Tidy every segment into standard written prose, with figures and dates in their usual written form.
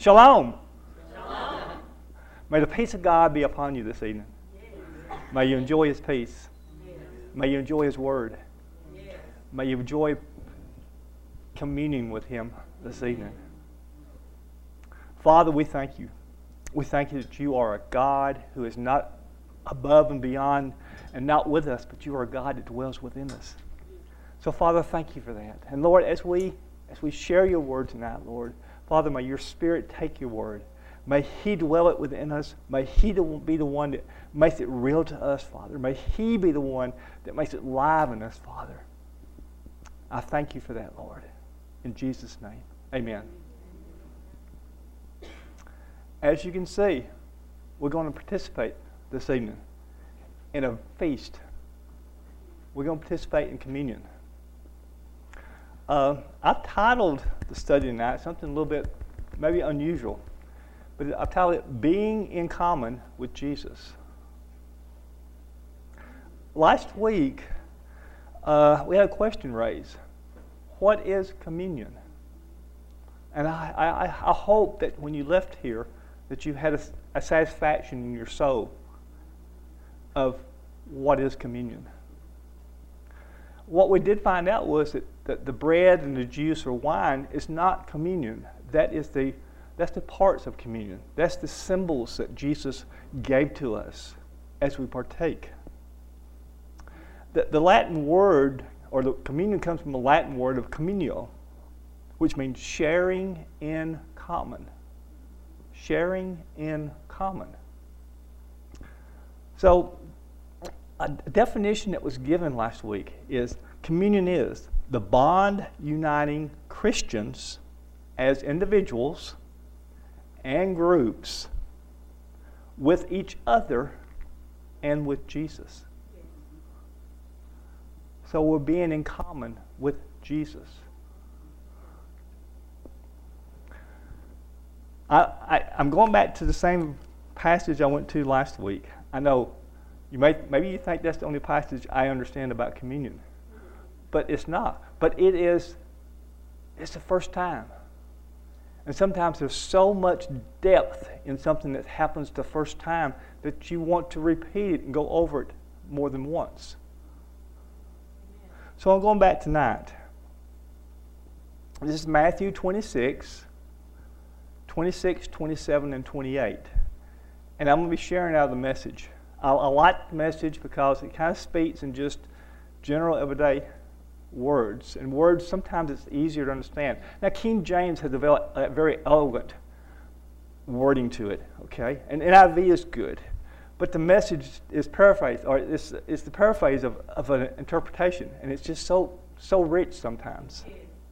Shalom. May the peace of God be upon you this evening. May you enjoy His peace. May you enjoy His Word. May you enjoy communing with Him this evening. Father, we thank you. We thank you that you are a God who is not above and beyond and not with us, but you are a God that dwells within us. So, Father, thank you for that. And Lord, as we share your word tonight, Lord, Father, may your Spirit take your word. May He dwell it within us. May He be the one that makes it real to us, Father. May He be the one that makes it live in us, Father. I thank you for that, Lord. In Jesus' name, amen. As you can see, we're going to participate this evening in a feast. We're going to participate in communion. I've titled the study tonight something a little bit maybe unusual. But I've titled it, Being in Common with Jesus. Last week, we had a question raised. What is communion? And I hope that when you left here, that you had a satisfaction in your soul of what is communion. What we did find out was that the bread and the juice or wine is not communion. That's the parts of communion. That's the symbols that Jesus gave to us as we partake. The Latin word, or the communion comes from the Latin word of communio, which means sharing in common. Sharing in common. So, a definition that was given last week is communion is the bond uniting Christians as individuals and groups with each other and with Jesus. So we're being in common with Jesus. I'm going back to the same passage I went to last week. I know maybe you think that's the only passage I understand about communion, but it's not. But it's the first time. And sometimes there's so much depth in something that happens the first time that you want to repeat it and go over it more than once. So I'm going back tonight. This is Matthew 26, 27, and 28. And I'm going to be sharing out of the Message. I like the Message because it kind of speaks in just general everyday words. And words, sometimes it's easier to understand. Now, King James has developed a very elegant wording to it, okay? And NIV is good. But the Message is paraphrased, or it's the paraphrase of an interpretation. And it's just so rich sometimes.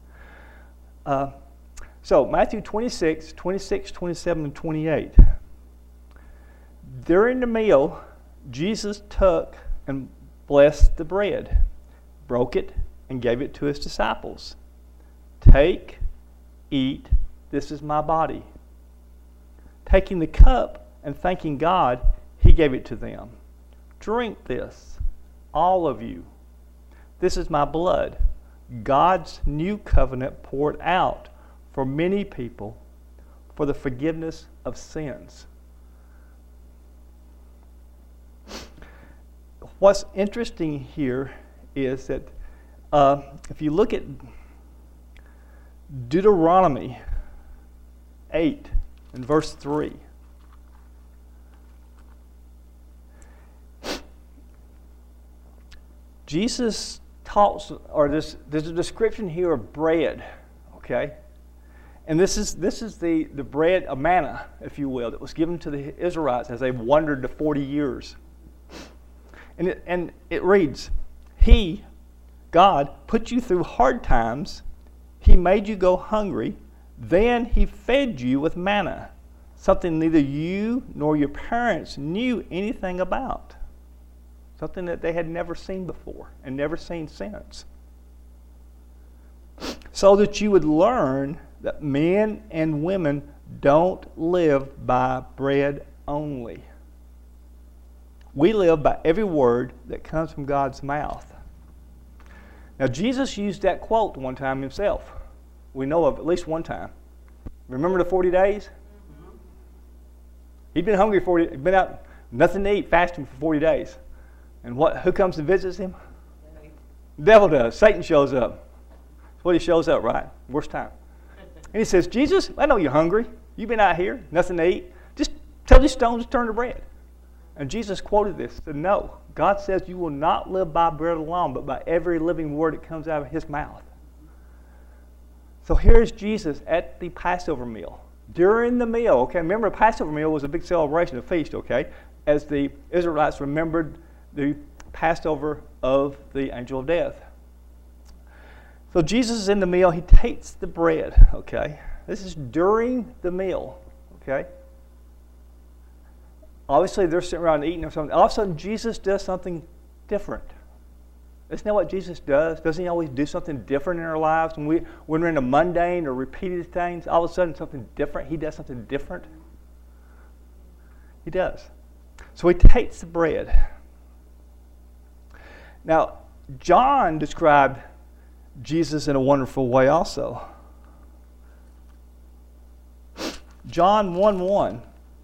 So, Matthew 26, 27, and 28. During the meal, Jesus took and blessed the bread, broke it, and gave it to his disciples. Take, eat, this is my body. Taking the cup and thanking God, he gave it to them. Drink this, all of you. This is my blood, God's new covenant poured out for many people for the forgiveness of sins. What's interesting here is that if you look at Deuteronomy 8 and verse 3, Jesus talks, or there's a description here of bread, okay? And this is the bread of manna, if you will, that was given to the Israelites as they wandered the 40 years. And it reads, He, God, put you through hard times. He made you go hungry. Then He fed you with manna, something neither you nor your parents knew anything about. Something that they had never seen before and never seen since. So that you would learn that men and women don't live by bread only. We live by every word that comes from God's mouth. Now, Jesus used that quote one time himself. We know of at least one time. Remember the 40 days? He'd been hungry he'd been out, nothing to eat, fasting for 40 days. And who comes and visits him? The devil does. Satan shows up. That's what he shows up, right? Worst time. And he says, Jesus, I know you're hungry. You've been out here, nothing to eat. Just tell these stones to turn to bread. And Jesus quoted this, said, no. God says you will not live by bread alone, but by every living word that comes out of his mouth. So here's Jesus at the Passover meal. During the meal, okay, remember the Passover meal was a big celebration, a feast, okay, as the Israelites remembered the Passover of the angel of death. So Jesus is in the meal. He takes the bread, okay. This is during the meal, okay. Obviously, they're sitting around eating or something. All of a sudden, Jesus does something different. Isn't that what Jesus does? Doesn't he always do something different in our lives? When we're in a mundane or repeated things, all of a sudden something different. He does something different. He does. So he takes the bread. Now, John described Jesus in a wonderful way also. John 1:1.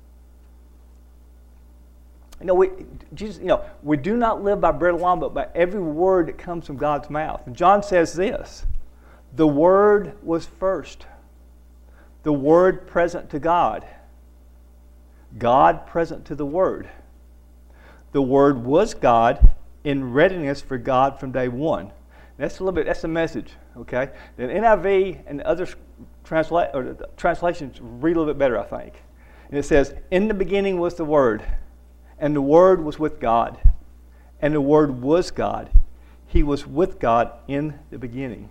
We do not live by bread alone, but by every word that comes from God's mouth. And John says this, the Word was first. The Word present to God. God present to the Word. The Word was God in readiness for God from day one. That's the message, okay? The NIV and other translations read a little bit better, I think. And it says, in the beginning was the Word. And the Word was with God. And the Word was God. He was with God in the beginning.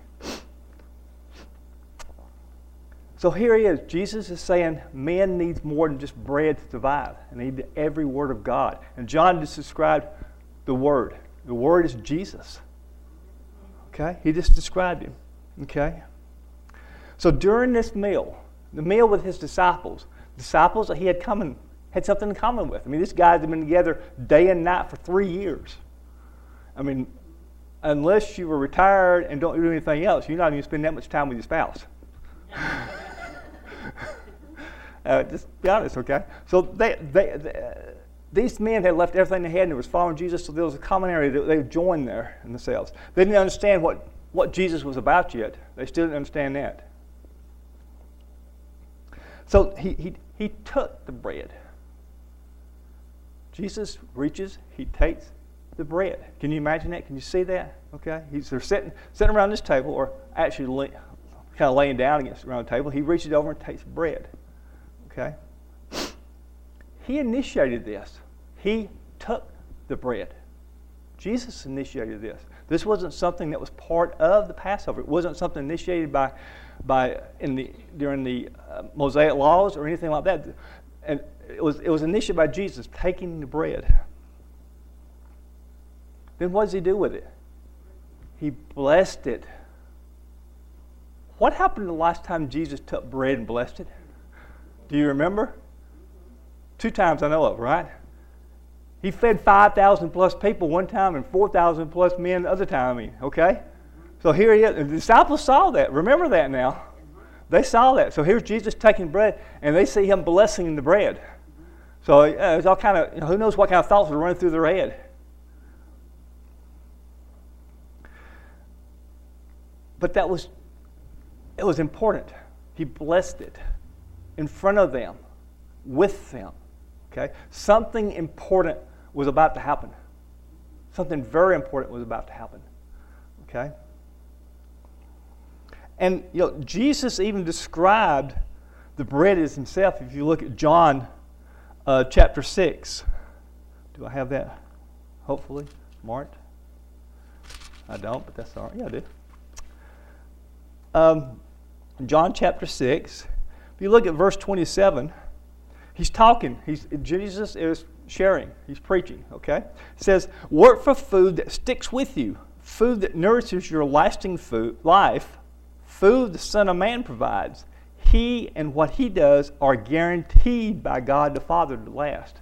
So here he is. Jesus is saying man needs more than just bread to survive. And they need every word of God. And John just described the Word. The Word is Jesus. Okay? He just described him. Okay? So during this meal, the meal with his disciples that he had something in common with. I mean, these guys have been together day and night for 3 years. I mean, unless you were retired and don't do anything else, you're not even spending that much time with your spouse. Just be honest, okay? So these men had left everything they had and they was following Jesus, so there was a common area that they joined there in themselves. They didn't understand what Jesus was about yet. They still didn't understand that. So he took the bread. Jesus reaches, he takes the bread. Can you imagine that? Can you see that? Okay, they're sitting around this table, or actually kind of laying down around the table. He reaches over and takes bread. Okay, he initiated this. He took the bread. Jesus initiated this. This wasn't something that was part of the Passover. It wasn't something initiated during the Mosaic laws or anything like that. And it was initiated by Jesus taking the bread. Then what does he do with it? He blessed it. What happened the last time Jesus took bread and blessed it? Do you remember? 2 times I know of, right? He fed 5,000 plus people one time and 4,000 plus men the other time, okay? So here he is. And the disciples saw that. Remember that now. They saw that. So here's Jesus taking bread, and they see him blessing the bread. So it's all kind of, who knows what kind of thoughts are running through their head. But it was important. He blessed it in front of them, with them. Okay? Something important was about to happen. Something very important was about to happen. Okay? And Jesus even described the bread as himself. If you look at John chapter 6. Do I have that hopefully marked? I don't, but that's all right. Yeah, I do. John chapter 6. If you look at verse 27, he's talking. Jesus is sharing. He's preaching, okay? It says, work for food that sticks with you, food that nourishes your lasting life, food the Son of Man provides. He and what he does are guaranteed by God the Father to last.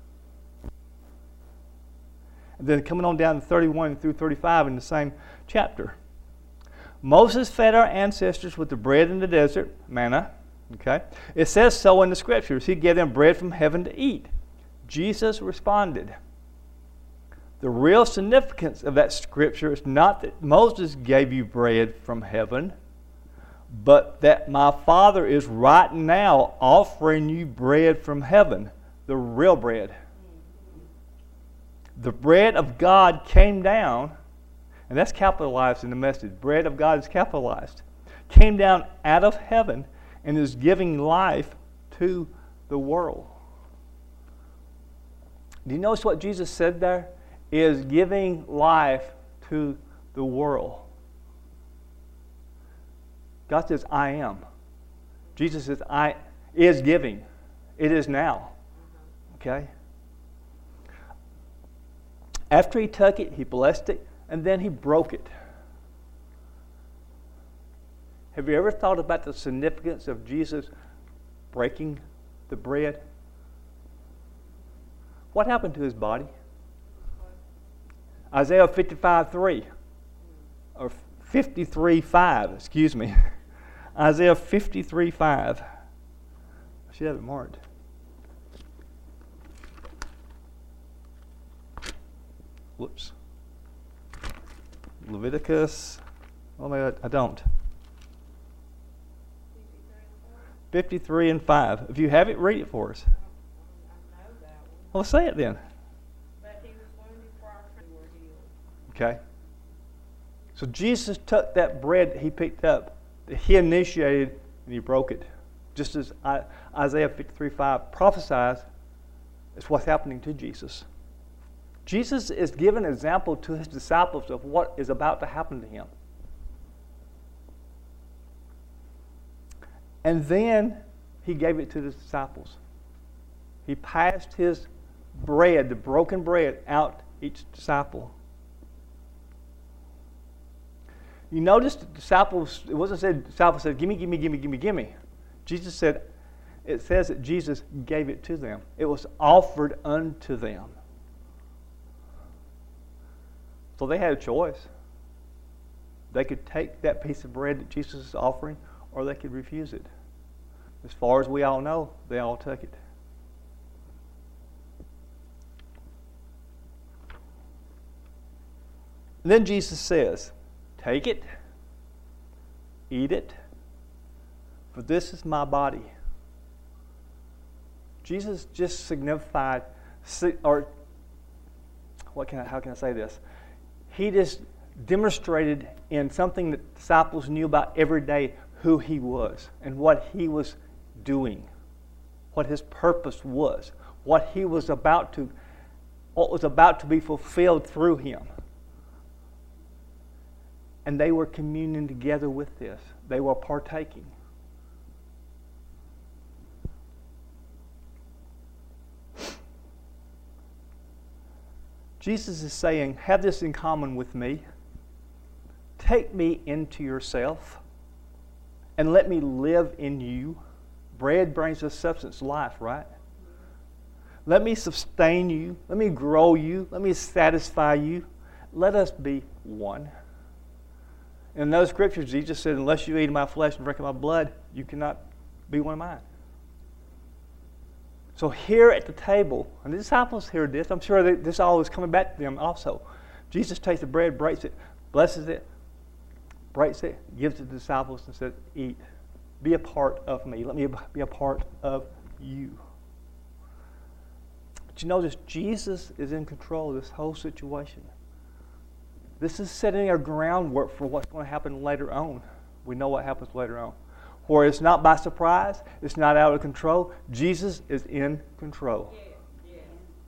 And then coming on down to 31 through 35 in the same chapter. Moses fed our ancestors with the bread in the desert, manna, Okay? It says so in the scriptures. He gave them bread from heaven to eat. Jesus responded. The real significance of that scripture is not that Moses gave you bread from heaven, but that my Father is right now offering you bread from heaven, the real bread. The bread of God came down, and that's capitalized in the message. Bread of God is capitalized. Came down out of heaven and is giving life to the world. Do you notice what Jesus said there? Is giving life to the world. God says, I am. Jesus says, I is giving. It is now. Okay? After he took it, he blessed it, and then he broke it. Have you ever thought about the significance of Jesus breaking the bread? What happened to his body? Isaiah 55:3, or 53:5, excuse me. Isaiah 53:5. I should have it marked. Whoops. Leviticus. Oh, maybe I don't. 53:5. If you have it, read it for us. Well, say it then. Okay. So Jesus took that bread that he picked up, that he initiated, and he broke it. Just as Isaiah 53:5 prophesies, it's what's happening to Jesus. Jesus is giving an example to his disciples of what is about to happen to him. And then he gave it to the disciples. He passed his bread, the broken bread, out each disciple. You notice the disciples, it wasn't said, the disciples said, gimme, gimme, gimme, gimme, gimme. Jesus said, it says that Jesus gave it to them. It was offered unto them. So they had a choice. They could take that piece of bread that Jesus is offering, or they could refuse it. As far as we all know, they all took it. And then Jesus says, take it, eat it, for this is my body. Jesus just signified, or how can I say this? He just demonstrated in something that disciples knew about every day who he was and what he was doing, what his purpose was, what was about to be fulfilled through him. And they were communing together with this. They were partaking. Jesus is saying, have this in common with me. Take me into yourself and let me live in you. Bread brings us substance, life, right? Let me sustain you. Let me grow you. Let me satisfy you. Let us be one. In those scriptures, Jesus said, unless you eat my flesh and drink my blood, you cannot be one of mine. So here at the table, and the disciples heard this, I'm sure that this all is coming back to them also. Jesus takes the bread, breaks it, blesses it, breaks it, gives it to the disciples and says, eat. Be a part of me. Let me be a part of you. But you notice Jesus is in control of this whole situation. This is setting a groundwork for what's going to happen later on. We know what happens later on. Where it's not by surprise, it's not out of control. Jesus is in control. Yeah.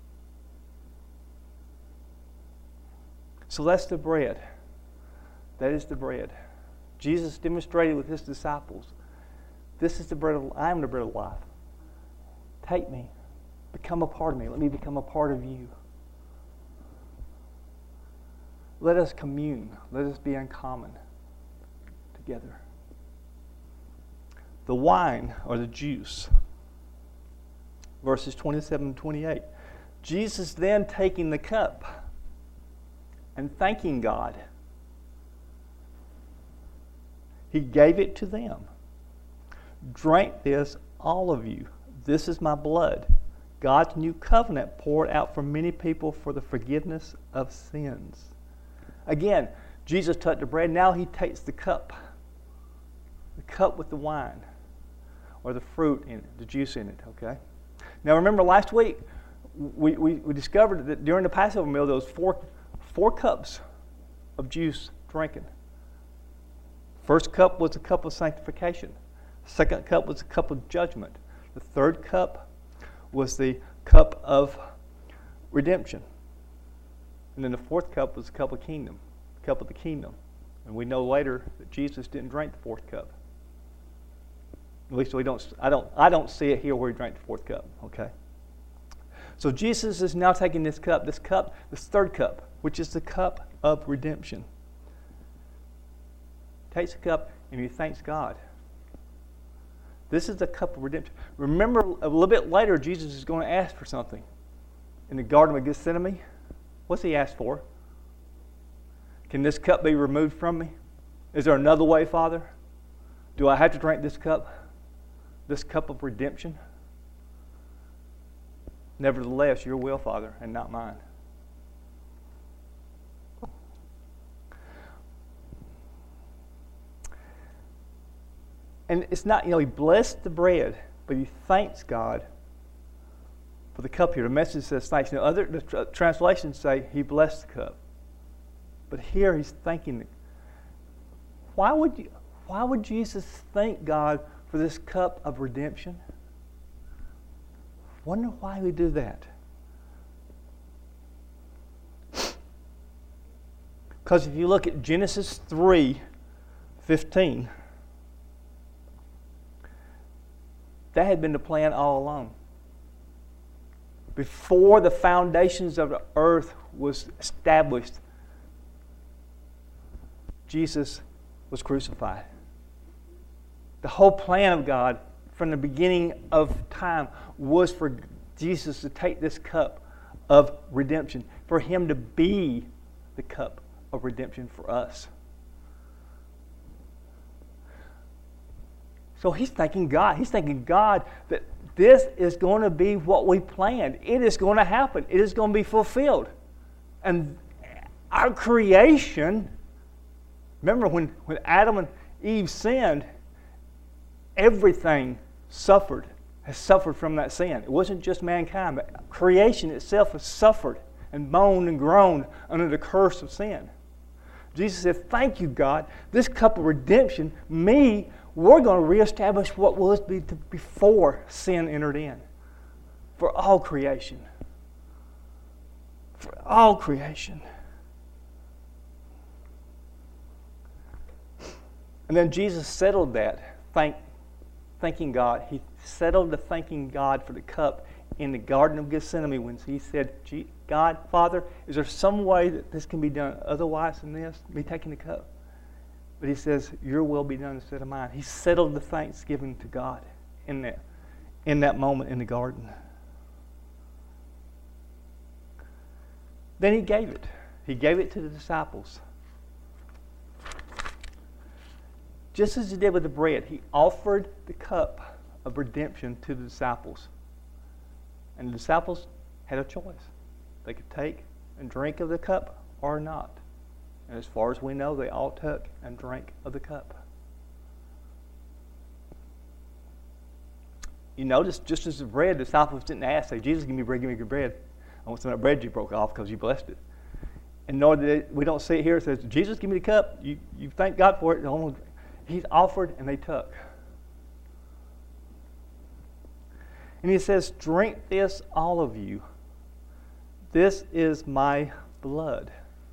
So that's the bread. That is the bread. Jesus demonstrated with his disciples, this is the bread of, I am the bread of life. Take me. Become a part of me. Let me become a part of you. Let us commune. Let us be in common together. The wine, or the juice, verses 27 and 28. Jesus then taking the cup and thanking God, he gave it to them. drink this, all of you. This is my blood, God's new covenant poured out for many people for the forgiveness of sins. Again, Jesus took the bread. Now he takes the cup with the wine or the fruit in it, the juice in it, okay? Now remember last week, we discovered that during the Passover meal, there was four cups of juice drinking. First cup was a cup of sanctification. Second cup was a cup of judgment. The third cup was the cup of redemption. And then the fourth cup was the cup of the kingdom. And we know later that Jesus didn't drink the fourth cup. At least I don't see it here where he drank the fourth cup, okay? So Jesus is now taking this third cup, which is the cup of redemption. Takes the cup and he thanks God. This is the cup of redemption. Remember, a little bit later, Jesus is going to ask for something. In the Garden of Gethsemane, what's he asked for? Can this cup be removed from me? Is there another way, Father? Do I have to drink this cup of redemption? Nevertheless, your will, Father, and not mine. And it's not, he blessed the bread, but he thanks God for the cup here. The message says thanks. Now, other translations say he blessed the cup. But here he's thanking it. Why would Jesus thank God for this cup of redemption? Wonder why he would do that. Because if you look at Genesis 3:15, that had been the plan all along. Before the foundations of the earth was established, Jesus was crucified. The whole plan of God from the beginning of time was for Jesus to take this cup of redemption, for him to be the cup of redemption for us. So he's thanking God. He's thanking God that this is going to be what we planned. It is going to happen. It is going to be fulfilled. And our creation, remember when Adam and Eve sinned, everything has suffered from that sin. It wasn't just mankind, but creation itself has suffered and moaned and groaned under the curse of sin. Jesus said, thank you, God. This cup of redemption, we're going to reestablish what was before sin entered in. For all creation. For all creation. And then Jesus settled that, thanking God. He settled the thanking God for the cup in the Garden of Gethsemane when he said, God, Father, is there some way that this can be done otherwise than this, me taking the cup? But he says, your will be done instead of mine. He settled the thanksgiving to God in that moment in the garden. Then he gave it. He gave it to the disciples. Just as he did with the bread, he offered the cup of redemption to the disciples. And the disciples had a choice. They could take and drink of the cup or not. And as far as we know, they all took and drank of the cup. You notice, just as the bread, the disciples didn't ask, say, Jesus, give me bread, give me your bread. I want some of that bread you broke off because you blessed it. And nor did we don't see it here. It says, Jesus, give me the cup. You thank God for it. He's offered and they took. And he says, drink this, all of you. This is my blood.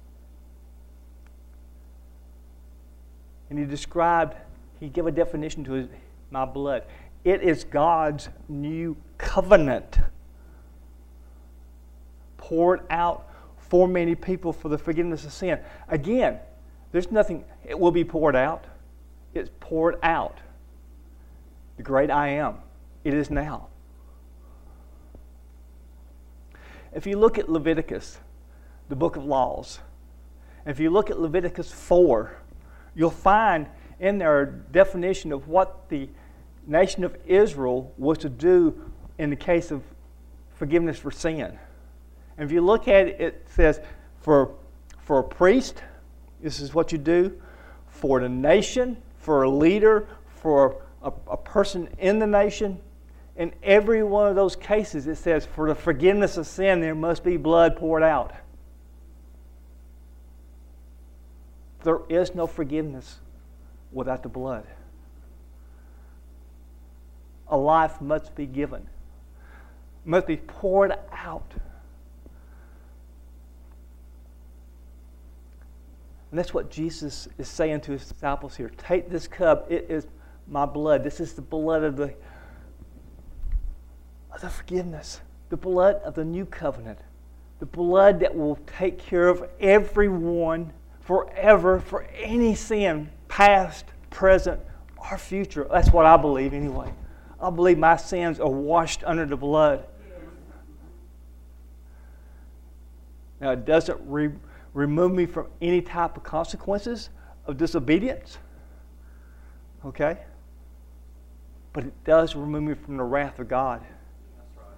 And he gave a definition to my blood. It is God's new covenant poured out for many people for the forgiveness of sin. Again, there's nothing, it will be poured out. It's poured out. The great I am. It is now. If you look at Leviticus, the book of laws, if you look at Leviticus 4, you'll find in there a definition of what the nation of Israel was to do in the case of forgiveness for sin. And if you look at it, it says for a priest, this is what you do. For the nation, for a leader, for a person in the nation, in every one of those cases it says for the forgiveness of sin there must be blood poured out. There is no forgiveness without the blood. A life must be given, must be poured out. And that's what Jesus is saying to his disciples here. Take this cup, it is my blood. This is the blood of the forgiveness, the blood of the new covenant, the blood that will take care of everyone forever for any sin, past, present, or future. That's what I believe anyway. I believe my sins are washed under the blood. Now, it doesn't remove me from any type of consequences of disobedience. Okay? But it does remove me from the wrath of God. That's right.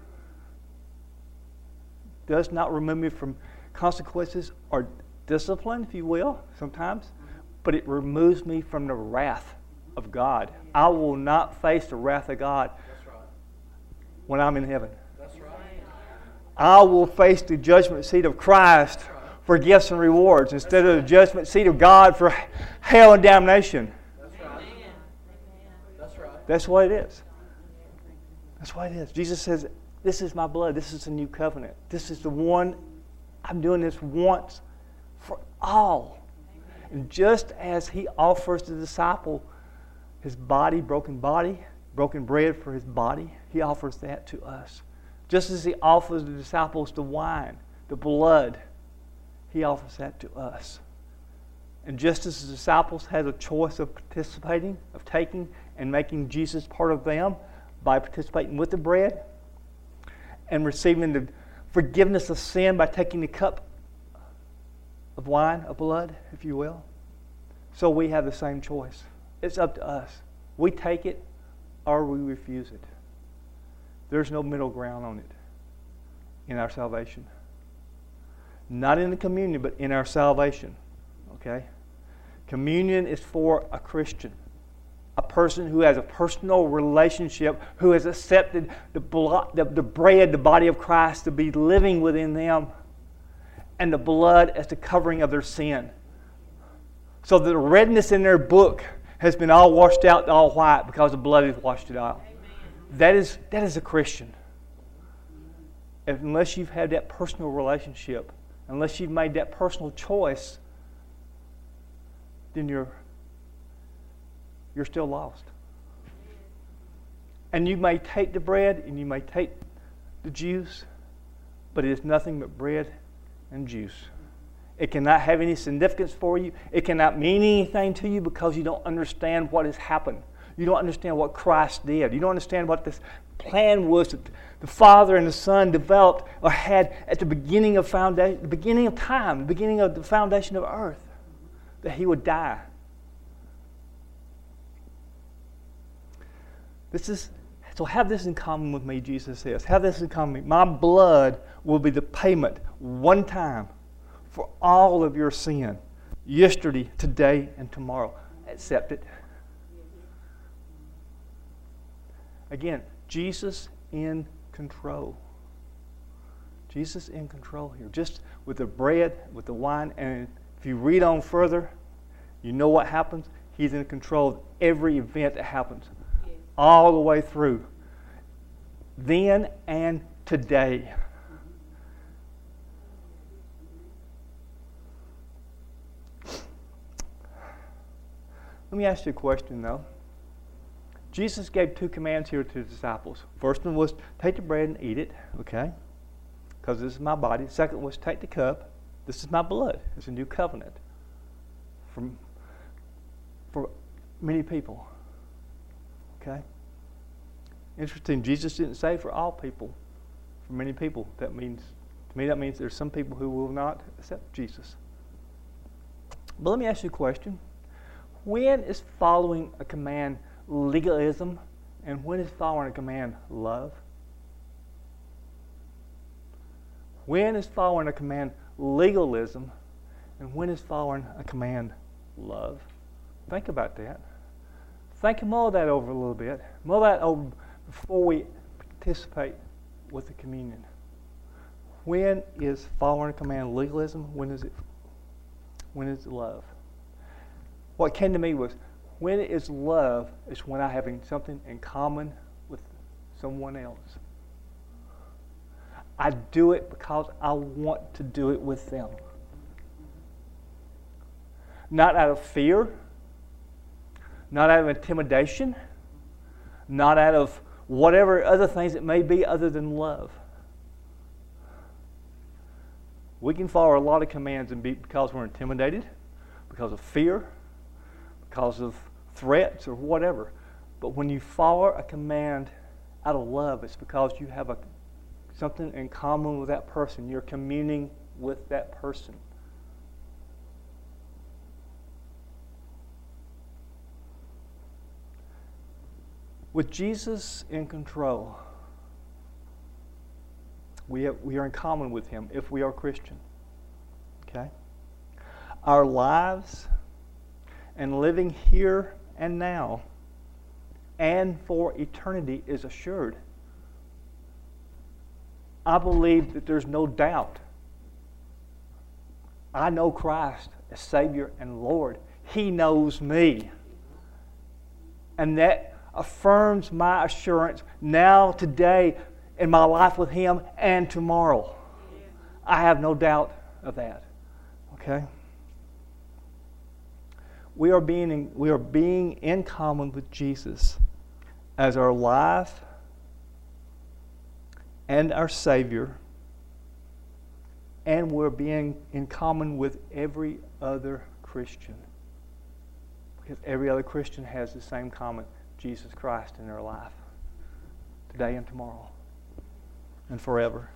It does not remove me from consequences or discipline, if you will, sometimes. But it removes me from the wrath of God. I will not face the wrath of God when I'm in heaven. That's right. I will face the judgment seat of Christ for gifts and rewards instead of the judgment seat of God for hell and damnation. That's right. That's right. That's what it is. That's what it is. Jesus says, this is my blood. This is the new covenant. This is the one. I'm doing this once for all. And just as he offers the disciple his body, broken bread for his body, he offers that to us. Just as he offers the disciples the wine, the blood, he offers that to us. And just as the disciples had a choice of participating, of taking and making Jesus part of them by participating with the bread and receiving the forgiveness of sin by taking the cup of wine, of blood, if you will, so we have the same choice. It's up to us. We take it or we refuse it. There's no middle ground on it in our salvation. Not in the communion, but in our salvation. Okay? Communion is for a Christian. A person who has a personal relationship, who has accepted the bread, the body of Christ, to be living within them, and the blood as the covering of their sin. So that the redness in their book has been all washed out, all white, because the blood has washed it out. That is a Christian. Unless you've had that personal relationship, unless you've made that personal choice, then you're still lost. And you may take the bread and you may take the juice, but it is nothing but bread and juice. It cannot have any significance for you. It cannot mean anything to you because you don't understand what has happened. You don't understand what Christ did. You don't understand what this plan was that the Father and the Son developed or had at the beginning of time, the beginning of the foundation of earth, that He would die. So have this in common with me, Jesus says. Have this in common with me. My blood will be the payment one time for all of your sin, yesterday, today, and tomorrow. Accept it. Again, Jesus in control. Jesus in control here. Just with the bread, with the wine, and if you read on further, you know what happens. He's in control of every event that happens. All the way through. Then and today. Let me ask you a question, though. Jesus gave two commands here to the disciples. First one was take the bread and eat it, okay? Because this is my body. Second was take the cup. This is my blood. It's a new covenant for many people. Okay? Interesting. Jesus didn't say for all people. For many people. To me, that means there's some people who will not accept Jesus. But let me ask you a question. When is following a command legalism And when is following a command love? When is following a command legalism? And when is following a command love? Think about that. Think mull that over a little bit. Mull that over before we participate with the communion. When is following a command legalism? When is it love? What came to me was, when it is love, is when I'm having something in common with someone else. I do it because I want to do it with them. Not out of fear, not out of intimidation, not out of whatever other things it may be other than love. We can follow a lot of commands and be because we're intimidated, because of fear, because of threats or whatever. But when you follow a command out of love, it's because you have something in common with that person. You're communing with that person. With Jesus in control, we are in common with Him if we are Christian. Okay? Our lives and living here and now and for eternity is assured. I believe that there's no doubt. I know Christ as Savior and Lord. He knows me. And that affirms my assurance now, today, in my life with Him and tomorrow. I have no doubt of that. Okay? We are being in common with Jesus as our life and our Savior, and we're being in common with every other Christian. Because every other Christian has the same common Jesus Christ in their life, today and tomorrow, and forever.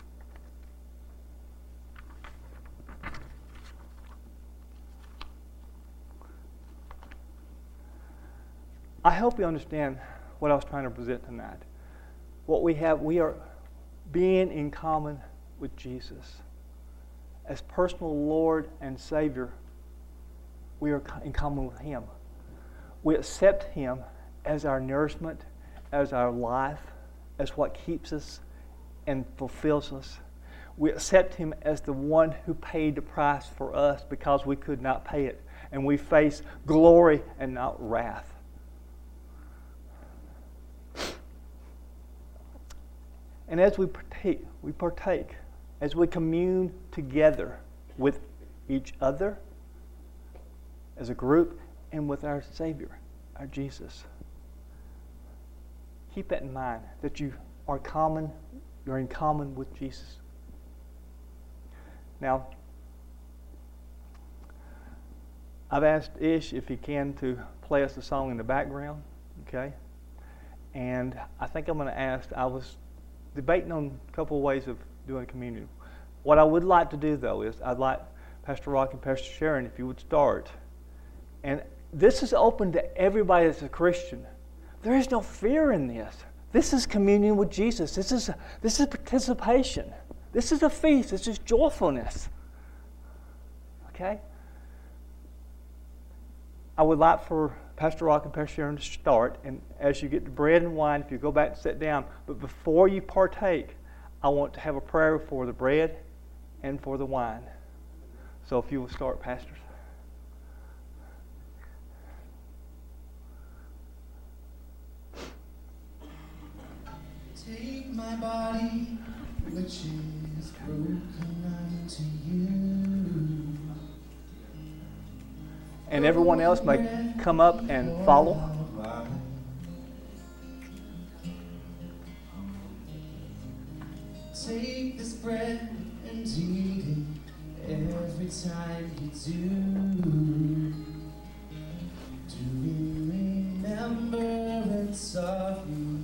I hope you understand what I was trying to present tonight. What we are being in common with Jesus. As personal Lord and Savior, we are in common with Him. We accept Him as our nourishment, as our life, as what keeps us and fulfills us. We accept Him as the one who paid the price for us because we could not pay it. And we face glory and not wrath. And as we partake, as we commune together with each other, as a group, and with our Savior, our Jesus. Keep that in mind, that you're in common with Jesus. Now, I've asked Ish if he can to play us a song in the background, okay? And I think I'm going to ask, I was debating on a couple of ways of doing communion. What I would like to do, though, is I'd like Pastor Rock and Pastor Sharon, if you would start. And this is open to everybody that's a Christian. There is no fear in this. This is communion with Jesus. This is participation. This is a feast. This is joyfulness. Okay? I would like for Pastor Rock and Pastor Sharon to start, and as you get the bread and wine, if you go back and sit down, but before you partake, I want to have a prayer for the bread and for the wine. So if you will start, pastors. Take my body, which is broken unto you. And everyone else may come up and follow. Take this bread and eat it every time you do. Do in remembrance of me.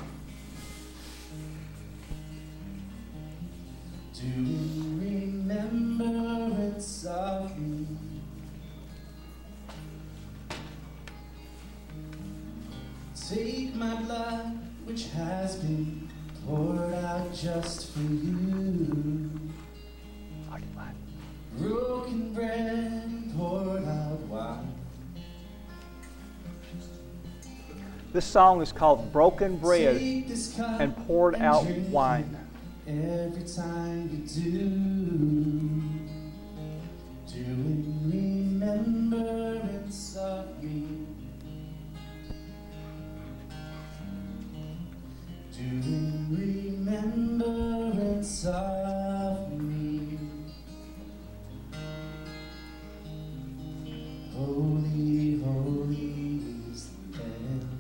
Do in remembrance of me. Take my blood, been poured out just for you. Broken bread, poured out wine. This song is called Broken Bread and Poured Out Wine. Every time you do in remembrance of me. Do in remembrance of me. Holy, holy is the Lamb.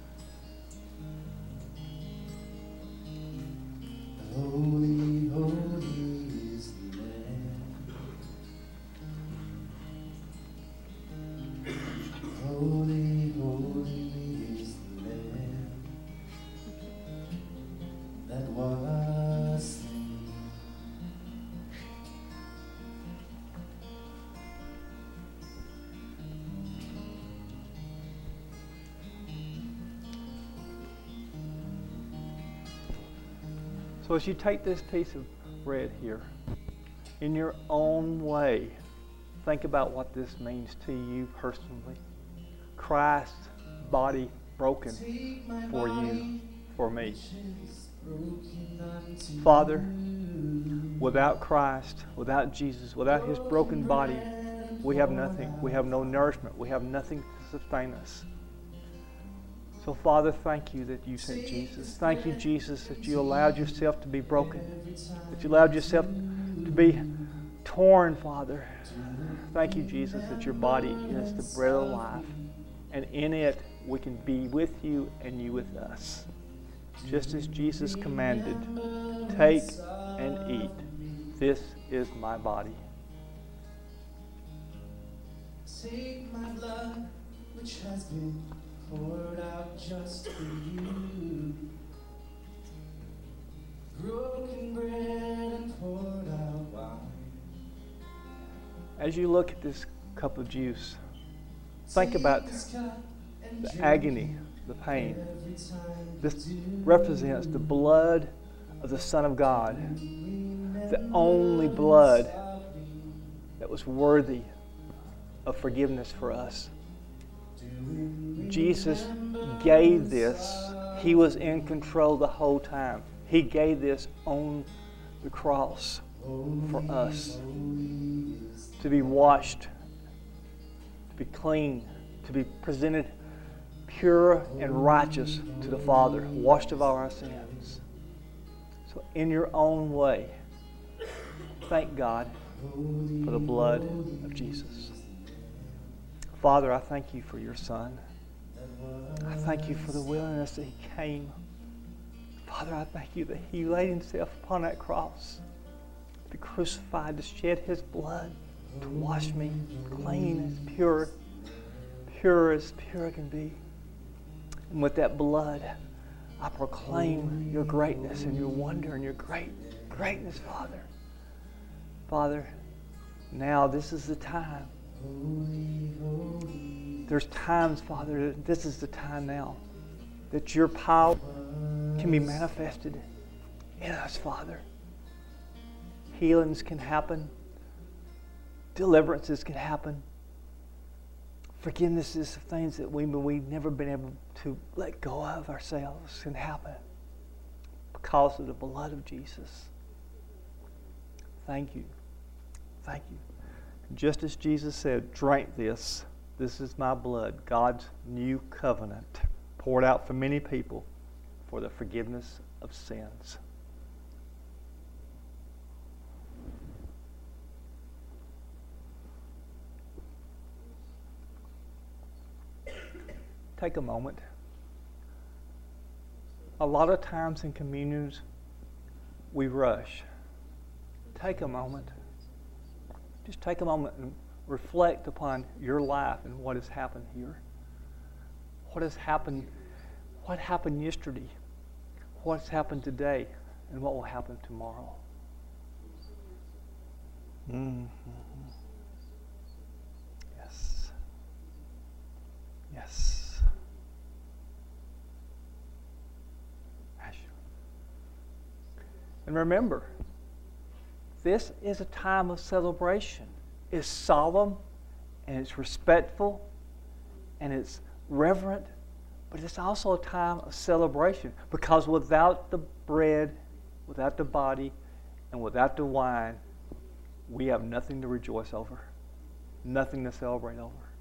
Holy, holy is the Lamb. Holy, holy is the Lamb that was slain. So as you take this piece of bread here, in your own way, think about what this means to you personally. Christ's body broken for you, for me. Father, without Christ, without Jesus, without His broken body, we have nothing. We have no nourishment. We have nothing to sustain us. So, Father, thank you that you sent Jesus. Thank you, Jesus, that you allowed yourself to be broken, that you allowed yourself to be torn, Father. Thank you, Jesus, that your body is the bread of life, and in it we can be with you and you with us. Just as Jesus commanded, take and eat. This is my body. Take my blood, which has been poured out just for you. Broken bread and poured out wine. As you look at this cup of juice, think about the agony, the pain. This represents the blood of the Son of God, the only blood that was worthy of forgiveness for us. Jesus gave this. He was in control the whole time. He gave this on the cross for us to be washed, to be clean, to be presented pure and righteous to the Father, washed of all our sins. So in your own way, thank God for the blood of Jesus. Father, I thank you for your Son. I thank you for the willingness that He came. Father, I thank you that He laid Himself upon that cross to be crucified, to shed His blood, to wash me clean as pure as pure can be. And with that blood, I proclaim your greatness and your wonder and your greatness, Father. Father, now this is the time. There's times, Father, this is the time now that your power can be manifested in us, Father. Healings can happen. Deliverances can happen. Forgivenesses of things that we've never been able to let go of ourselves can happen because of the blood of Jesus. Thank you. Thank you. Just as Jesus said, drink this. This is my blood, God's new covenant, poured out for many people for the forgiveness of sins. Take a moment. A lot of times in communions, we rush. Take a moment. Just take a moment and reflect upon your life and what has happened here. What has happened? What happened yesterday? What's happened today? And what will happen tomorrow? Mm-hmm. Yes. Yes. And remember, this is a time of celebration. It's solemn, and it's respectful, and it's reverent, but it's also a time of celebration, because without the bread, without the body, and without the wine, we have nothing to rejoice over, nothing to celebrate over.